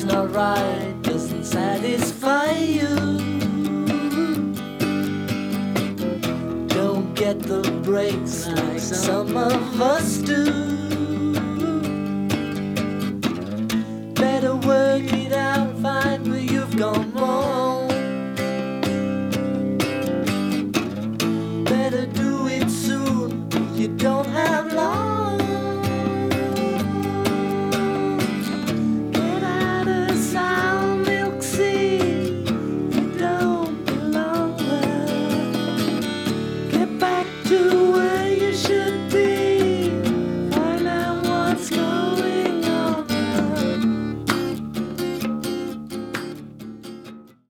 not right, doesn't satisfy you. Don't get the breaks like some of us do.